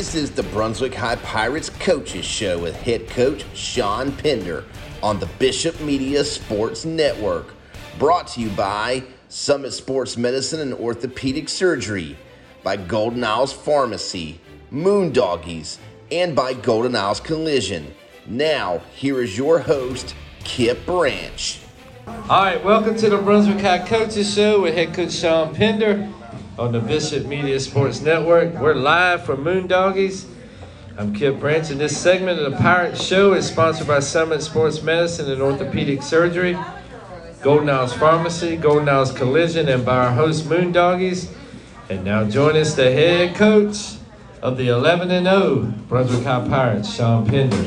This is the Brunswick High Pirates Coaches Show with head coach Sean Pender on the Bishop Media Sports Network. Brought to you by Summit Sports Medicine and Orthopedic Surgery, by Golden Isles Pharmacy, Moondoggies, and by Golden Isles Collision. Now, here is your host, Kip Branch. All right, welcome to the Brunswick High Coaches Show with head coach Sean Pender on the Bishop Media Sports Network. We're live from Moondoggies. I'm Kip Branch, and this segment of the Pirate Show is sponsored by Summit Sports Medicine and Orthopedic Surgery, Golden Isles Pharmacy, Golden Isles Collision, and by our host Moondoggies. And now join us, the head coach of the 11-0 Brunswick High Pirates, Sean Pender.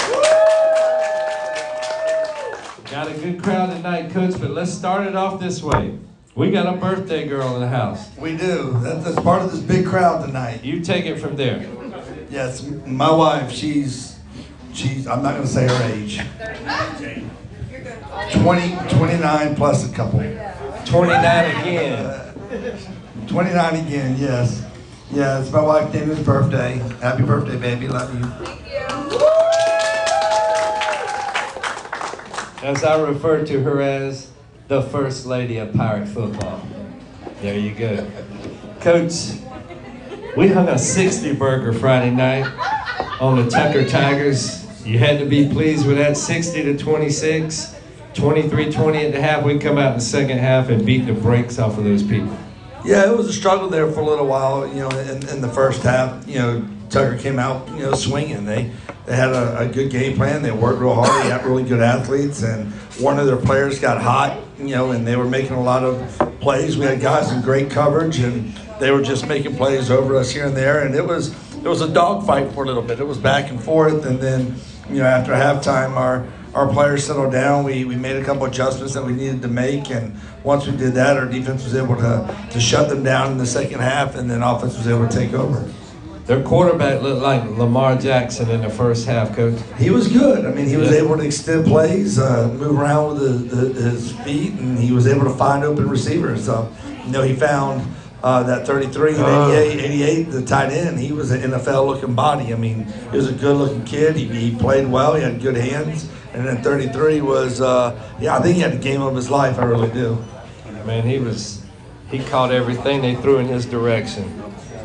Got a good crowd tonight, Coach, but let's start it off this way. We got a birthday girl in the house. We do. That's part of this big crowd tonight. You take it from there. Yes, my wife, she's I'm not going to say her age. 29 plus a couple. 29 again. 29 again, yes. Yeah, it's my wife Damien's birthday. Happy birthday, baby. Love you. As I refer to her as the First Lady of Pirate Football. There you go. Coach, we hung a 60 burger Friday night on the Tucker Tigers. You had to be pleased with that. 60-26, 23-20 at the half. We come out in the second half and beat the brakes off of those people. Yeah, it was a struggle there for a little while, in the first half. Tucker came out, swinging. They had a good game plan. They worked real hard. They got really good athletes, and one of their players got hot, and they were making a lot of plays. We had guys in great coverage, and they were just making plays over us here and there. And it was a dogfight for a little bit. It was back and forth, and then, after halftime, our players settled down. We made a couple adjustments that we needed to make, and once we did that, our defense was able to shut them down in the second half, and then offense was able to take over. Their quarterback looked like Lamar Jackson in the first half, Coach. He was good. I mean, he was able to extend plays, move around with his feet, and he was able to find open receivers. So, he found that 33 and 88, the tight end. He was an NFL-looking body. I mean, he was a good-looking kid. He played well. He had good hands. And then 33 was, I think he had the game of his life. I really do. Man, he caught everything they threw in his direction.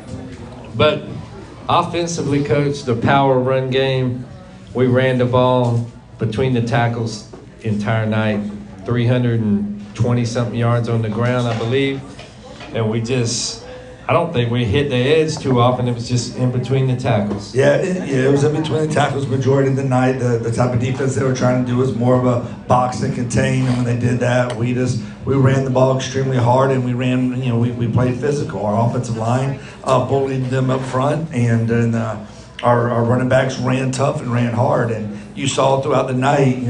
But offensively, Coach, the power run game, we ran the ball between the tackles the entire night, 320-something yards on the ground, I believe. And I don't think we hit the edge too often. It was just in between the tackles. Yeah, it was in between the tackles majority of the night. The type of defense they were trying to do was more of a box and contain. And when they did that, we ran the ball extremely hard, and we ran. We played physical. Our offensive line bullied them up front, and then our running backs ran tough and ran hard. And you saw throughout the night,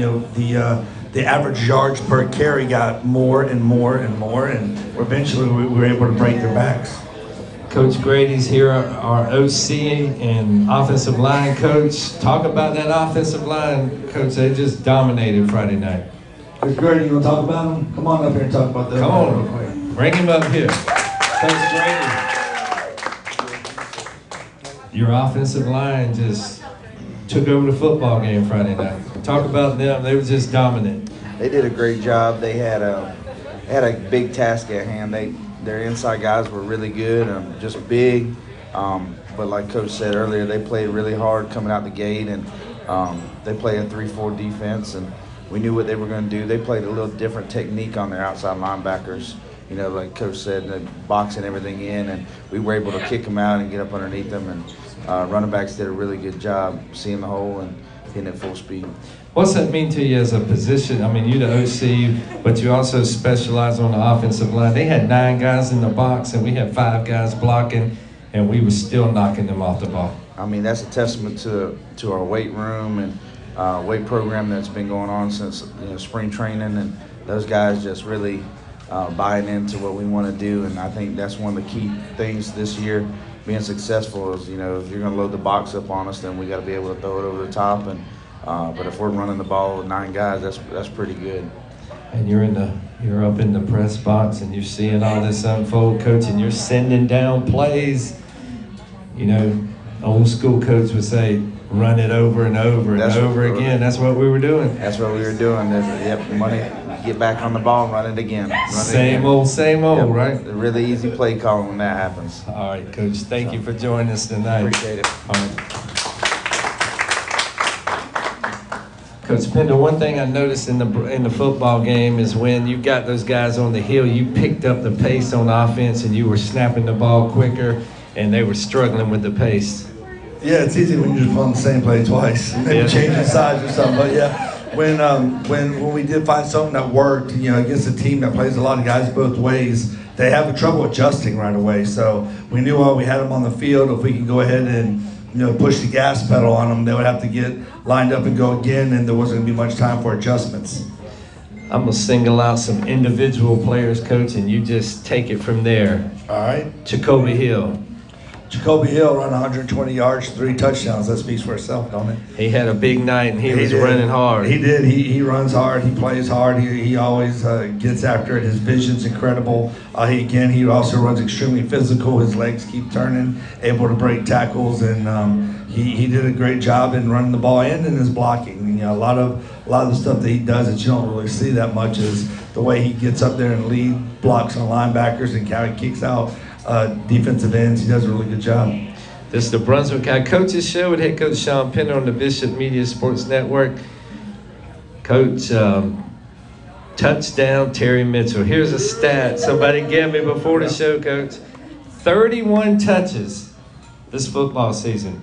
the average yards per carry got more and more and more, and eventually we were able to break their backs. Coach Grady's here, our OC and offensive line coach. Talk about that offensive line, Coach. They just dominated Friday night. Coach Grady, you want to talk about them? Come on up here and talk about them. Come on, real quick. Bring him up here. Coach Grady. Your offensive line just took over the football game Friday night. Talk about them. They were just dominant. They did a great job. They had a big task at hand. Their inside guys were really good, just big. But like Coach said earlier, they played really hard coming out the gate, and they play a 3-4 defense, and we knew what they were going to do. They played a little different technique on their outside linebackers. Like Coach said, the boxing everything in, and we were able to kick them out and get up underneath them. And running backs did a really good job seeing the hole and hitting it full speed. What's that mean to you as a position? I mean, you're the OC, but you also specialize on the offensive line. They had 9 guys in the box, and we had 5 guys blocking, and we were still knocking them off the ball. I mean, that's a testament to our weight room and weight program that's been going on since spring training, and those guys just really buying into what we want to do. And I think that's one of the key things this year, being successful, is if you're going to load the box up on us, then we got to be able to throw it over the top. And but if we're running the ball with 9 guys, that's pretty good. And you're up in the press box, and you're seeing all this unfold, Coach, and you're sending down plays. old school coach would say, run it over and over and over again. That's what we were doing. That's what we were doing. Yep, money, get back on the ball and run it again. Same old, yep. Right? A really easy play calling when that happens. All right, Coach. Thank you for joining us tonight. Appreciate it. All right. Coach Pender, one thing I noticed in the football game is when you got those guys on the hill, you picked up the pace on offense and you were snapping the ball quicker, and they were struggling with the pace. Yeah, it's easy when you just run the same play twice, maybe changing sides or something. But yeah, when we did find something that worked, against a team that plays a lot of guys both ways, they have trouble adjusting right away. So we knew while we had them on the field, if we could go ahead and push the gas pedal on them, they would have to get lined up and go again, and there wasn't going to be much time for adjustments. I'm going to single out some individual players, Coach, and you just take it from there. All right. Jacoby Hill. Jacoby Hill ran 120 yards, 3 touchdowns. That speaks for itself, don't it? He had a big night, and he was running hard. He did. He runs hard. He plays hard. He always gets after it. His vision's incredible. He also runs extremely physical. His legs keep turning, able to break tackles, and he did a great job in running the ball and in his blocking. A lot of the stuff that he does that you don't really see that much is the way he gets up there and lead blocks on linebackers and kind of kicks out defensive ends. He does a really good job. This is the Brunswick High Coaches Show with head coach Sean Pender on the Bishop Media Sports Network. Coach, touchdown Terry Mitchell. Here's a stat somebody gave me before the show, Coach. 31 touches this football season,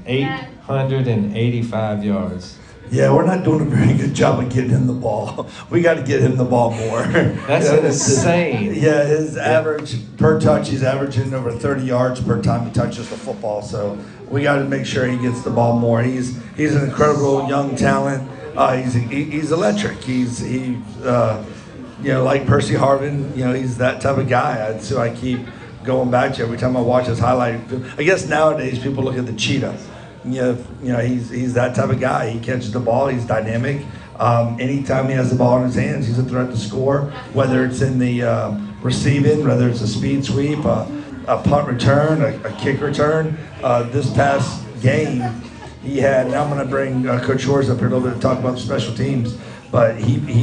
885 yards. Yeah, we're not doing a very good job of getting him the ball. We got to get him the ball more. That's insane. Yeah, his average per touch, he's averaging over 30 yards per time he touches the football. So we got to make sure he gets the ball more. He's an incredible young talent. He's electric. He's like Percy Harvin. He's that type of guy. So I keep going back to every time I watch his highlight. I guess nowadays people look at the cheetah. He's that type of guy. He catches the ball. He's dynamic. Anytime he has the ball in his hands, he's a threat to score. Whether it's in the receiving, whether it's a speed sweep, a punt return, a kick return. This past game, he had. Now I'm going to bring Coach Shores up here a little bit to talk about the special teams. But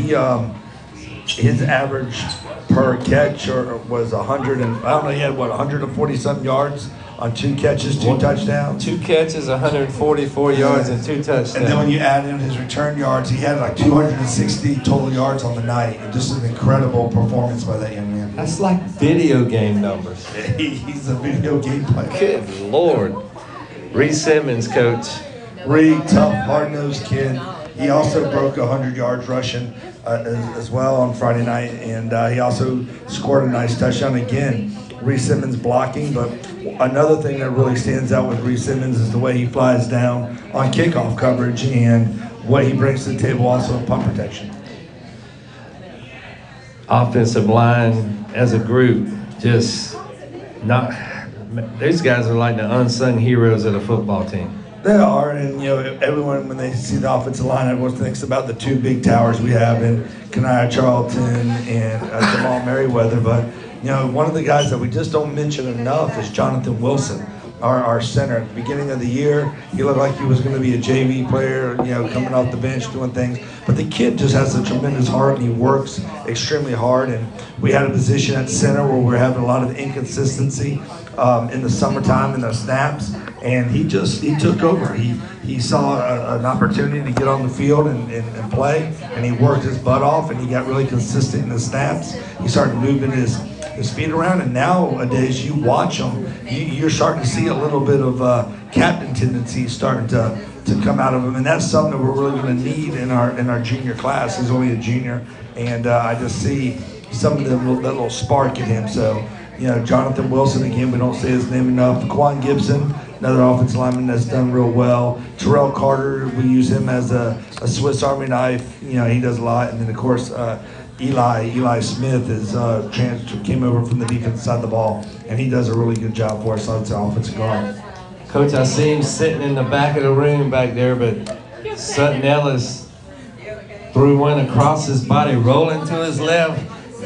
his average per catch was 100 and I don't know. He had 140 something yards on 2 catches, 2 touchdowns. 2 catches, 144 yards, and 2 touchdowns. And then when you add in his return yards, he had like 260 total yards on the night. Just an incredible performance by that young man. That's like video game numbers. He's a video game player. Good Lord. Reese Simmons, Coach. Reed, tough, hard-nosed kid. He also broke 100 yards rushing as well on Friday night, and he also scored a nice touchdown again. Reese Simmons blocking, but another thing that really stands out with Reese Simmons is the way he flies down on kickoff coverage and what he brings to the table also in punt protection. Offensive line as a group, just not. These guys are like the unsung heroes of the football team. They are, and everyone when they see the offensive line, everyone thinks about the 2 big towers we have in Kaniah Charlton and Jamal Merriweather, but one of the guys that we just don't mention enough is Jonathan Wilson, our center. At the beginning of the year, he looked like he was going to be a JV player, coming off the bench doing things. But the kid just has a tremendous heart, and he works extremely hard. And we had a position at center where we're having a lot of inconsistency in the summertime in the snaps, and he took over. He saw an opportunity to get on the field and play, and he worked his butt off, and he got really consistent in the snaps. He started moving his feet around, and nowadays you watch him, you're starting to see a little bit of captain tendencies starting to come out of him, and that's something that we're really going to need in our junior class. He's only a junior, and I just see some of that little spark in him. So, Jonathan Wilson, again, we don't say his name enough. Quan Gibson, another offensive lineman that's done real well. Terrell Carter, we use him as a Swiss Army knife. He does a lot, and then of course Eli Smith came over from the defensive side of the ball, and he does a really good job for us on the offensive guard. Coach, I see him sitting in the back of the room back there, but Sutton Ellis threw one across his body, rolling to his left,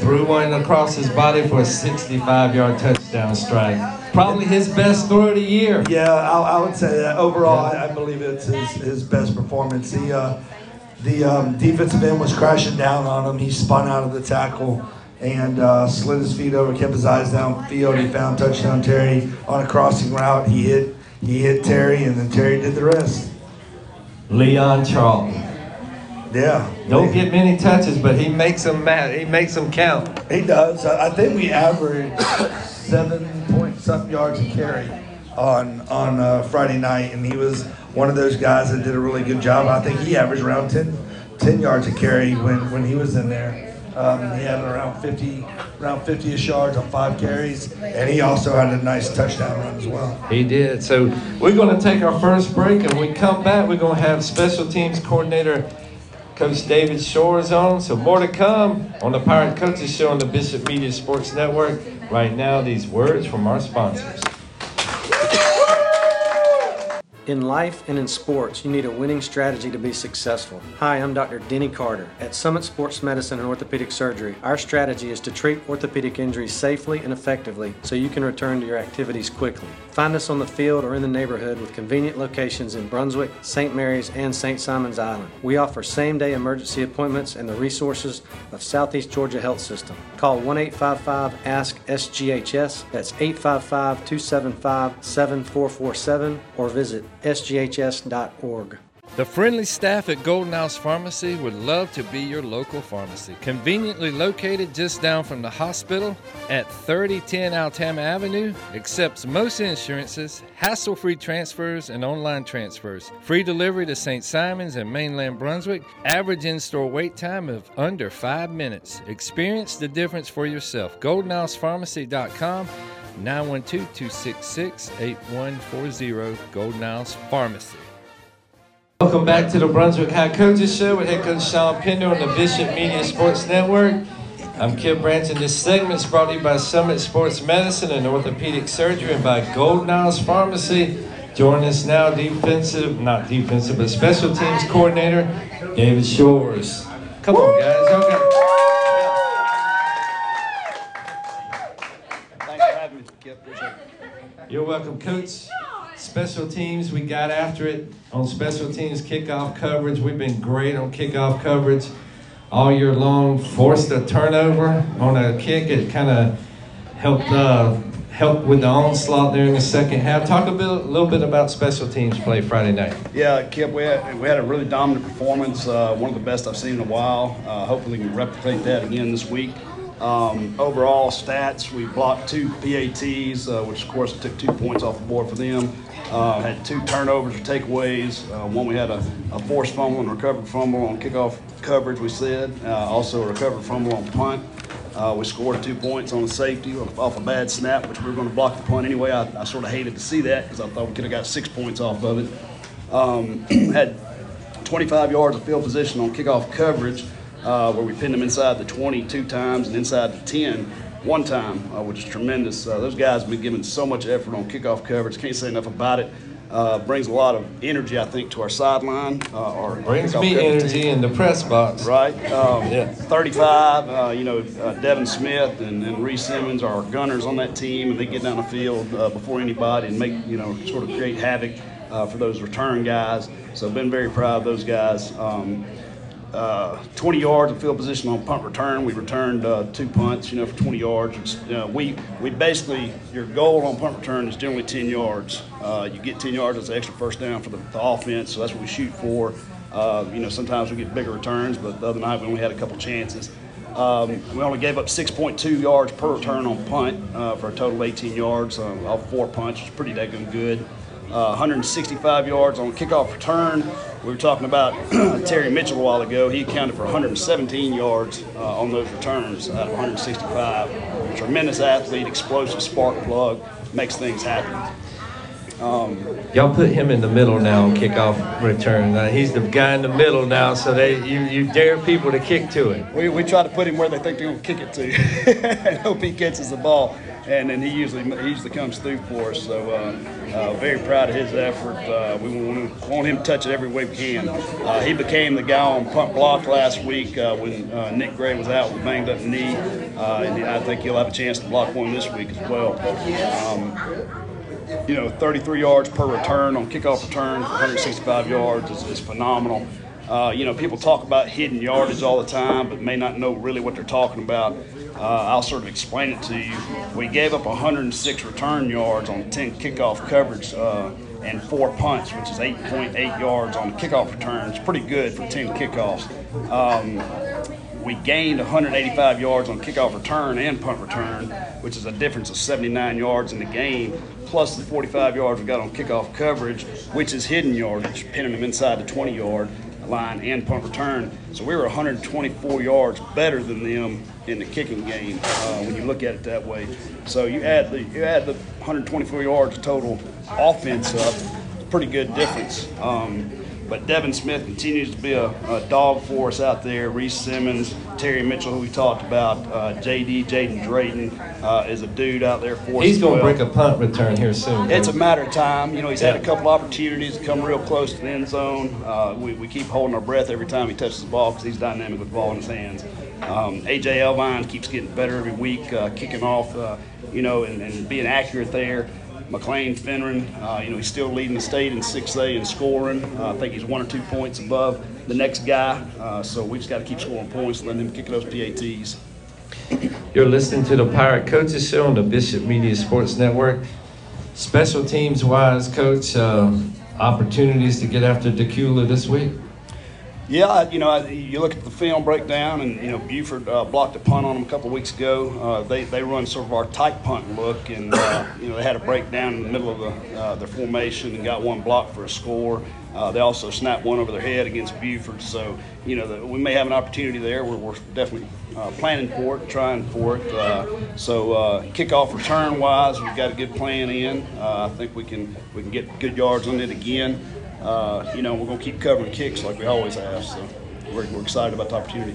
threw one across his body for a 65-yard touchdown strike. Probably his best throw of the year. Yeah, I would say that overall, I believe it's his best performance. The defensive end was crashing down on him. He spun out of the tackle and slid his feet over, kept his eyes downfield. He found touchdown Terry on a crossing route. He hit Terry, and then Terry did the rest. Leon Charlton. Yeah. Don't get many touches, but he makes them he makes them count. He does. I think we averaged 7-point-something yards a carry on Friday night, and he was one of those guys that did a really good job. I think he averaged around 10 yards a carry when he was in there. He had around 50-ish yards on 5 carries, and he also had a nice touchdown run as well. He did. So we're going to take our first break, and when we come back, we're going to have special teams coordinator Coach David Shores on. So more to come on the Pirate Coaches Show on the Bishop Media Sports Network. Right now, these words from our sponsors. In life and in sports, you need a winning strategy to be successful. Hi, I'm Dr. Denny Carter. At Summit Sports Medicine and Orthopedic Surgery, our strategy is to treat orthopedic injuries safely and effectively so you can return to your activities quickly. Find us on the field or in the neighborhood with convenient locations in Brunswick, St. Mary's, and St. Simons Island. We offer same-day emergency appointments and the resources of Southeast Georgia Health System. Call 1-855-ASK-SGHS. That's 855-275-7447 or visit sghs.org. The friendly staff at Golden House Pharmacy would love to be your local pharmacy. Conveniently located just down from the hospital at 3010 Altama Avenue, accepts most insurances, hassle-free transfers, and online transfers. Free delivery to St. Simons and mainland Brunswick. Average in-store wait time of under 5 minutes. Experience the difference for yourself. GoldenHousePharmacy.com. 912-266-8140, Golden House Pharmacy. Welcome back to the Brunswick High Coaches Show with head coach Sean Pender on the Bishop Media Sports Network. I'm Kip Branch, and this segment is brought to you by Summit Sports Medicine and Orthopedic Surgery and by Golden House Pharmacy. Join us now, not defensive, but special teams coordinator, David Shores. Come on, guys. Okay. Thanks for having me, Kip. Appreciate it. You're welcome, Coach. Special teams, we got after it on special teams kickoff coverage. We've been great on kickoff coverage all year long. Forced a turnover on a kick. It kind of helped with the onslaught there in the second half. Talk a little bit about special teams play Friday night. Yeah, Kip, we had a really dominant performance, one of the best I've seen in a while. Hopefully we can replicate that again this week. Overall stats, we blocked 2 PATs, which of course took 2 points off the board for them. Had 2 turnovers or takeaways. One, we had a forced fumble and recovered fumble on kickoff coverage, we said. Also a recovered fumble on punt. We scored 2 points on the safety off a bad snap, which we were going to block the punt anyway. I sort of hated to see that because I thought we could have got 6 points off of it. Had 25 yards of field position on kickoff coverage, where we pinned them inside the 20 2 times and inside the 10 1 time, which is tremendous. Those guys have been giving so much effort on kickoff coverage. Can't say enough about it. Brings a lot of energy, I think, to our sideline. Brings me energy in the press box. Right. 35, Devin Smith and Reese Simmons are gunners on that team, and they get down the field before anybody and make, sort of create havoc for those return guys. So I've been very proud of those guys. 20 yards of field position on punt return. We returned 2 punts, for 20 yards. We basically, your goal on punt return is generally 10 yards. You get 10 yards as an extra first down for the offense, so that's what we shoot for. Sometimes we get bigger returns, but the other night we only had a couple chances. We only gave up 6.2 yards per return on punt for a total of 18 yards off 4 punts, which is pretty daggone good. 165 yards on kickoff return. We were talking about Terry Mitchell a while ago. He accounted for 117 yards on those returns out of 165. Tremendous athlete, explosive spark plug, makes things happen. Y'all put him in the middle now on kickoff return. He's the guy in the middle now, so you dare people to kick to him. We try to put him where they think they're going to kick it to and hope he catches the ball. and then he usually comes through for us. So very proud of his effort. We want him to touch it every way we can. He became the guy on punt block last week when Nick Gray was out with a banged up knee, and I think he'll have a chance to block one this week as well. 33 yards per return on kickoff returns, 165 yards is phenomenal. People talk about hidden yardage all the time, but may not know really what they're talking about. I'll sort of explain it to you. We gave up 106 return yards on 10 kickoff coverage and 4 punts, which is 8.8 yards on kickoff returns. Pretty good for 10 kickoffs. We gained 185 yards on kickoff return and punt return, which is a difference of 79 yards in the game, plus the 45 yards we got on kickoff coverage, which is hidden yardage, pinning them inside the 20-yard line and punt return. So we were 124 yards better than them in the kicking game when you look at it that way. So you add the 124 yards total offense up, pretty good difference. But Devin Smith continues to be a dog for us out there. Reese Simmons, Terry Mitchell, who we talked about, Jaden Drayton is a dude out there for us. He's going to break a punt return here soon. It's a matter of time. He's had a couple opportunities to come real close to the end zone. We keep holding our breath every time he touches the ball because he's dynamic with the ball in his hands. A.J. Elvine keeps getting better every week, kicking off, and being accurate there. McLean Finron, he's still leading the state in 6A in scoring. I think he's 1 or 2 points above the next guy. So we just got to keep scoring points and letting him kick those PATs. You're listening to the Pirate Coaches Show on the Bishop Media Sports Network. Special teams wise, Coach, opportunities to get after Decula this week? Yeah, you look at the film breakdown, and Buford blocked a punt on them a couple of weeks ago. They run sort of our tight punt look, and they had a breakdown in the middle of their formation and got one blocked for a score. They also snapped one over their head against Buford, so we may have an opportunity there. We're definitely planning for it, trying for it. So kickoff return wise, we've got a good plan in. I think we can get good yards on it again. We're going to keep covering kicks like we always have, so we're excited about the opportunity.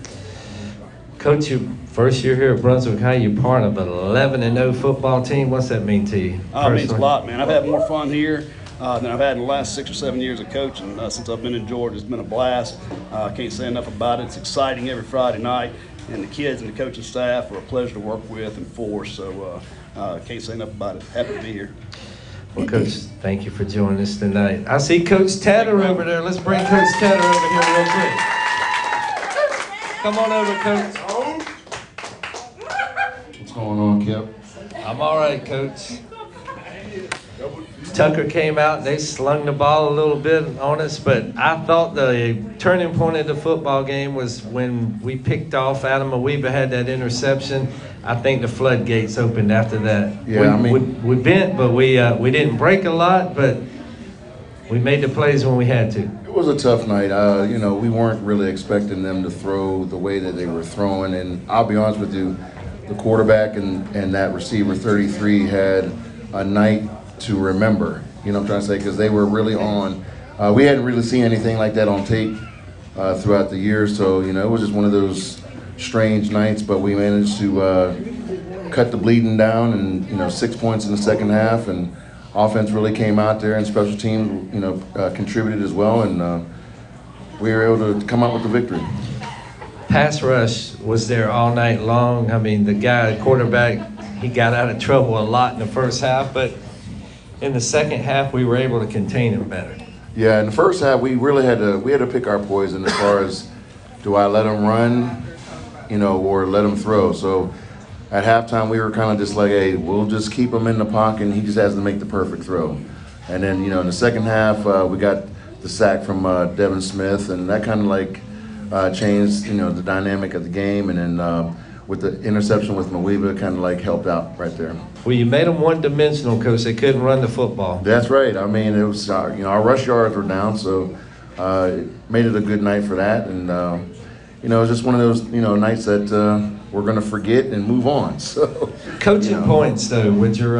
Coach, your first year here at Brunswick High, you're part of an 11-0 football team. What's that mean to you? It means a lot, man. I've had more fun here than I've had in the last 6 or 7 years of coaching. Since I've been in Georgia, it's been a blast. I can't say enough about it. It's exciting every Friday night, and the kids and the coaching staff are a pleasure to work with and for, so can't say enough about it. Happy to be here. Well, Coach, thank you for joining us tonight. I see Coach Tatter over there. Let's bring Coach Tatter over here real quick. Come on over, Coach. What's going on, Kip? I'm all right, Coach. Tucker came out, they slung the ball a little bit on us, but I thought the turning point of the football game was when we picked off Adam Awiba, had that interception. I think the floodgates opened after that. Yeah, we bent, but we didn't break a lot, but we made the plays when we had to. It was a tough night. We weren't really expecting them to throw the way that they were throwing, and I'll be honest with you, the quarterback and that receiver 33 had a night to remember. You know what I'm trying to say? Because they were really on. We hadn't really seen anything like that on tape throughout the year, so it was just one of those strange nights, but we managed to cut the bleeding down, and 6 points in the second half, and offense really came out there, and special teams contributed as well, and we were able to come out with the victory. Pass rush was there all night long. I mean, the quarterback, he got out of trouble a lot in the first half, but in the second half we were able to contain him better. Yeah, in the first half we really had to pick our poison as far as, do I let him run, or let him throw? So at halftime, we were kind of just like, hey, we'll just keep him in the pocket, and he just has to make the perfect throw. And then, in the second half, we got the sack from Devin Smith, and that kind of changed, the dynamic of the game. And then with the interception with Mawiba, kind of helped out right there. Well, you made them one-dimensional, Coach. They couldn't run the football. That's right. I mean, it was, our rush yards were down, so it made it a good night for that. And, it was just one of those, nights that we're going to forget and move on. So, coaching points though, with your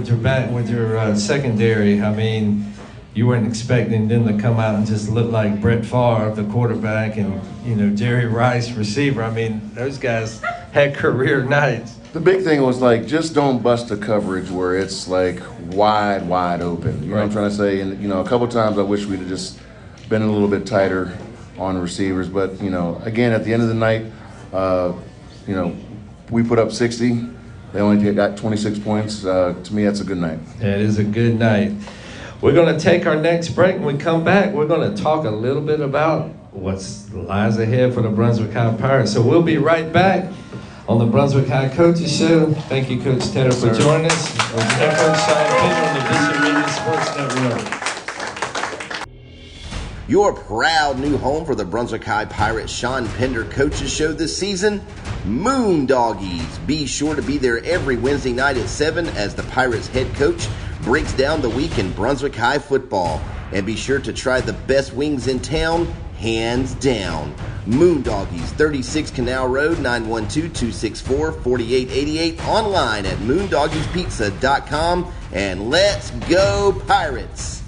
secondary. I mean, you weren't expecting them to come out and just look like Brett Favre, the quarterback, and Jerry Rice, receiver. I mean, those guys had career nights. The big thing was like, just don't bust a coverage where it's like wide open. You know what I'm trying to say? And, you know, a couple times I wish we'd have just been a little bit tighter on the receivers. But, you know, again, at the end of the night, you know, we put up 60. They only got 26 points. To me, that's a good night. It is a good night. We're going to take our next break. When we come back, we're going to talk a little bit about what lies ahead for the Brunswick High Pirates. So we'll be right back on the Brunswick High Coaches Show. Thank you, Coach Tedder, for joining us. Head Coach Sean Pender on the Bishop Media Sports Network. Your proud new home for the Brunswick High Pirates Sean Pender Coaches Show this season, Moondoggies. Be sure to be there every Wednesday night at 7 as the Pirates head coach breaks down the week in Brunswick High football. And be sure to try the best wings in town, hands down. Moondoggies, 36 Canal Road, 912-264-4888. Online at moondoggiespizza.com. And let's go Pirates!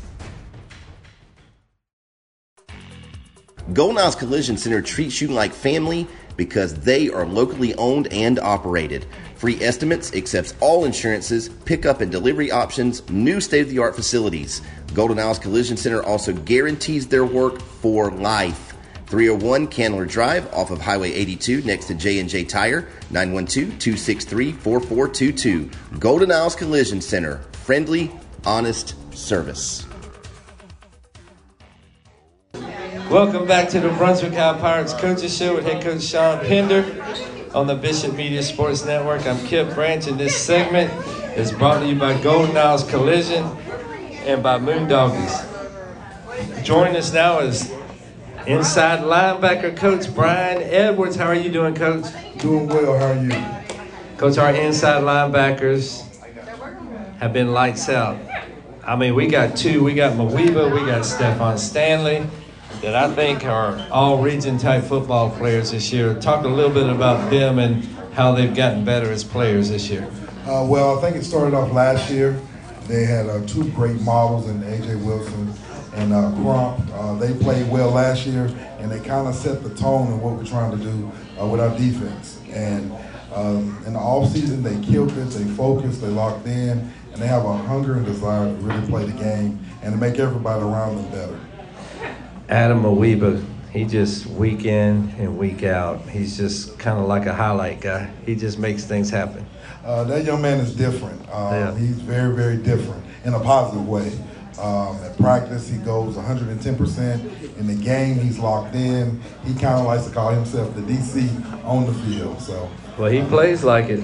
Golden Isles Collision Center treats you like family because they are locally owned and operated. Free estimates, accepts all insurances, pickup and delivery options, new state-of-the-art facilities. Golden Isles Collision Center also guarantees their work for life. 301 Candler Drive off of Highway 82 next to J&J Tire, 912-263-4422. Golden Isles Collision Center, friendly, honest service. Welcome back to the Brunswick High Pirates Coaches Show with head coach Sean Pender on the Bishop Media Sports Network. I'm Kip Branch, and this segment is brought to you by Golden Isles Collision and by Moondoggies. Joining us now is inside linebacker coach Brian Edwards. How are you doing, Coach? Doing well. How are you? Coach, our inside linebackers have been lights out. I mean, we got two. We got Mawiba, we got Stephon Stanley, that I think are all region type football players this year. Talk a little bit about them and how they've gotten better as players this year. Well, I think it started off last year. They had two great models in A.J. Wilson and Crump. They played well last year, and they kind of set the tone of what we're trying to do with our defense. And in the offseason, they killed it, they focused, they locked in, and they have a hunger and desire to really play the game and to make everybody around them better. Adam Mawiba, he just week in and week out, he's just kind of like a highlight guy. He just makes things happen. That young man is different. He's very, very different in a positive way. At practice, he goes 110%. In the game, he's locked in. He kind of likes to call himself the DC on the field. So, well, he plays like it.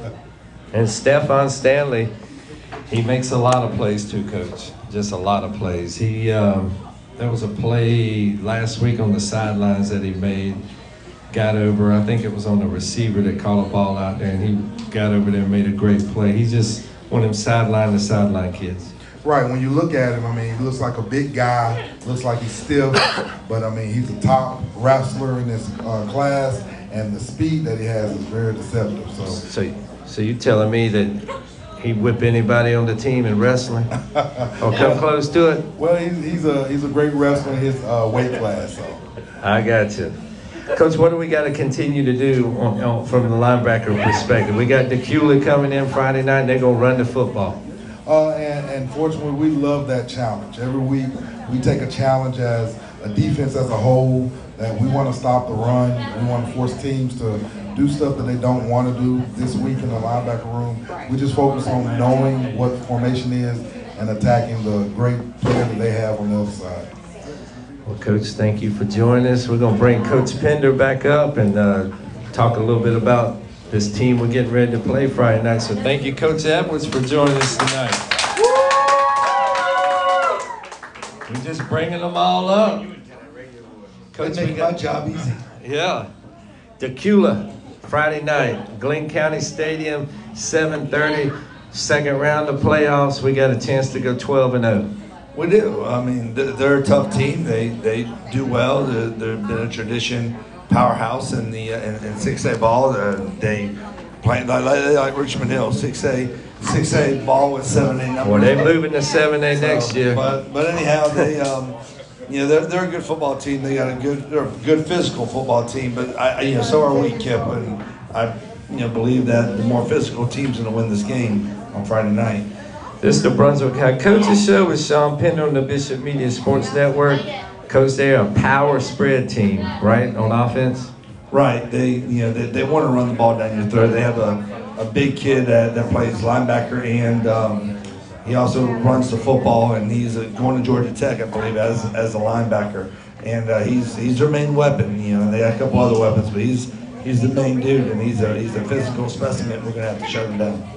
And Stephon Stanley, he makes a lot of plays too, Coach. Just a lot of plays. He there was a play last week on the sidelines that he made. Got over, I think it was on the receiver that caught a ball out there, and he got over there and made a great play. He's just one of them sideline to sideline kids. Right, when you look at him, I mean, he looks like a big guy, looks like he's stiff, but I mean, he's a top wrestler in this class, and the speed that he has is very deceptive. So you telling me that he'd whip anybody on the team in wrestling, or come close to it? Well, he's a great wrestler in his weight class. So I got you. Coach, what do we got to continue to do from the linebacker perspective? We got DeCula coming in Friday night, and they're going to run the football. And fortunately, we love that challenge. Every week, we take a challenge as a defense as a whole, that we want to stop the run. We want to force teams to do stuff that they don't want to do this week in the linebacker room. We just focus on knowing what the formation is and attacking the great player that they have on the other side. Well, Coach, thank you for joining us. We're going to bring Coach Pender back up and talk a little bit about this team we're getting ready to play Friday night. So thank you, Coach Edwards, for joining us tonight. We're just bringing them all up. Coach, make my job easy. Yeah. DeCula, Friday night, Glenn County Stadium, 7:30, second round of playoffs. We got a chance to go 12-0. We do. I mean, they're a tough team. They do well. They've been a tradition powerhouse in the in 6A ball. They play like Richmond Hill, 6A ball with 7A numbers. Well, they're moving to 7A next year. But anyhow, they they're a good football team. They're a good physical football team. But so are we, Kip. And I believe that the more physical team's going to win this game on Friday night. This is the Brunswick High Coaches Show with Sean Pender on the Bishop Media Sports Network. Coach, they're a power spread team, right, on offense? Right. They want to run the ball down your throat. They have a big kid that plays linebacker, and he also runs the football, and he's going to Georgia Tech, I believe, as a linebacker. And he's their main weapon. They got a couple other weapons, but he's the main dude, and he's a physical specimen. We're going to have to shut him down.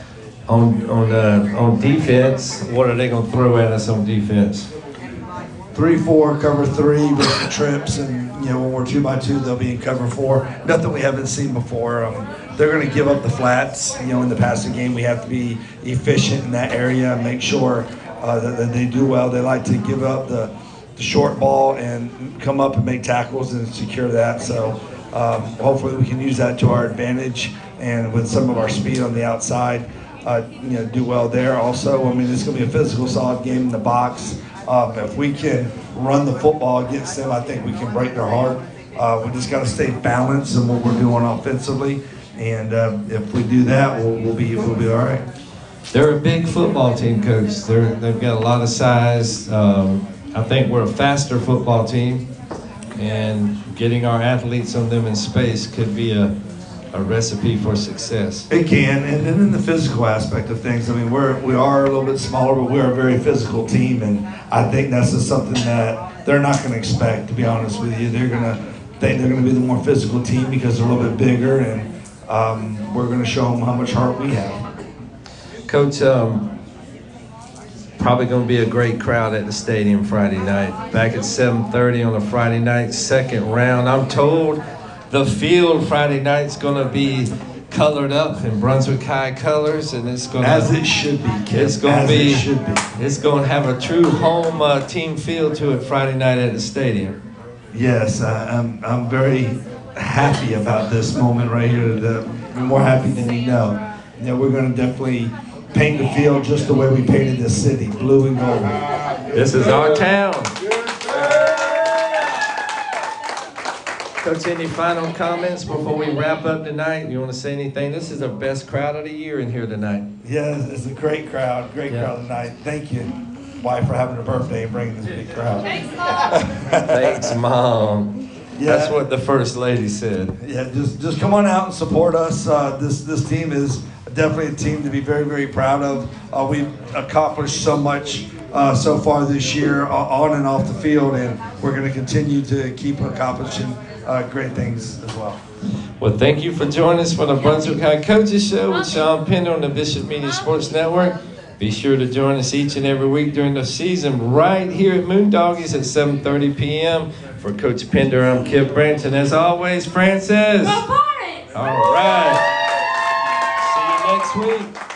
On defense, what are they going to throw at us on defense? 3-4, cover 3 with the trips, and when we're 2x2, they'll be in cover 4. Nothing we haven't seen before. They're going to give up the flats. In the passing game, we have to be efficient in that area and make sure that they do well. They like to give up the short ball and come up and make tackles and secure that. So hopefully we can use that to our advantage, and with some of our speed on the outside, do well there. Also, it's going to be a physical, solid game in the box. If we can run the football against them, I think we can break their heart. We just got to stay balanced in what we're doing offensively, and if we do that, we'll be all right. They're a big football team, Coach. They've got a lot of size. I think we're a faster football team, and getting our athletes on them in space could be a recipe for success. It can, and then in the physical aspect of things, we are a little bit smaller, but we're a very physical team, and I think that's just something that they're not going to expect, to be honest with you. They're going to think they're going to be the more physical team because they're a little bit bigger, and we're going to show them how much heart we have. Coach, probably going to be a great crowd at the stadium Friday night. Back at 7:30 on a Friday night, second round. I'm told the field Friday night is going to be colored up in Brunswick High colors, and it's going to, as it should be, kid. It's going as to be. It should be. It's going to have a true home team feel to it Friday night at the stadium. Yes, I'm very happy about this moment right here. I'm more happy than you know. We're going to definitely paint the field just the way we painted this city, blue and gold. This is our town. Coach, any final comments before we wrap up tonight? You want to say anything? This is the best crowd of the year in here tonight. Yeah, it's a great crowd. Crowd tonight. Thank you, wife, for having a birthday and bringing this big crowd. Thanks, Mom. Yeah. That's what the First Lady said. Yeah, just come on out and support us. This team is definitely a team to be very, very proud of. We've accomplished so much so far this year on and off the field, and we're going to continue to keep accomplishing great things as well. Well, thank you for joining us for the Brunswick High Coaches Show with Sean Pender on the Bishop Media Sports Network. Be sure to join us each and every week during the season right here at Moondoggies at 7:30 p.m. For Coach Pender, I'm Kip Branson. As always, Francis. All right. See you next week.